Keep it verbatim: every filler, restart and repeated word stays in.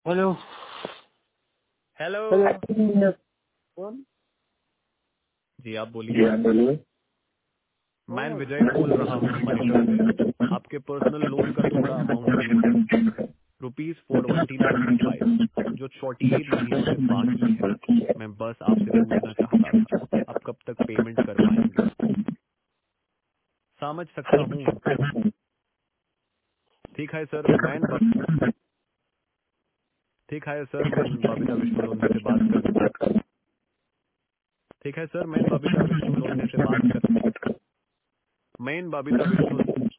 Hello hello. Hello कौन? जी आप जी बोलिए। आप बोलिए। मैं कौन? विजय बोल रहा हूँ मनीषा से। आपके पर्सनल लोन का थोड़ा अमाउंट ड्यू है, rupees four twenty nine eighty five, जो फोर्टी एट महीनों से बाकी है। मैं बस आपसे पूछना चाहता था, आप कब तक पेमेंट कर पाएंगे? समझ सकता हूँ। ठीक है सर, मैं ब... ठीक है सर, मैं बबीता विष्णु लोंढे से बात कर ठीक है सर, मैं बबीता विष्णु लोंढे से बात कर मैं बबीता विष्णु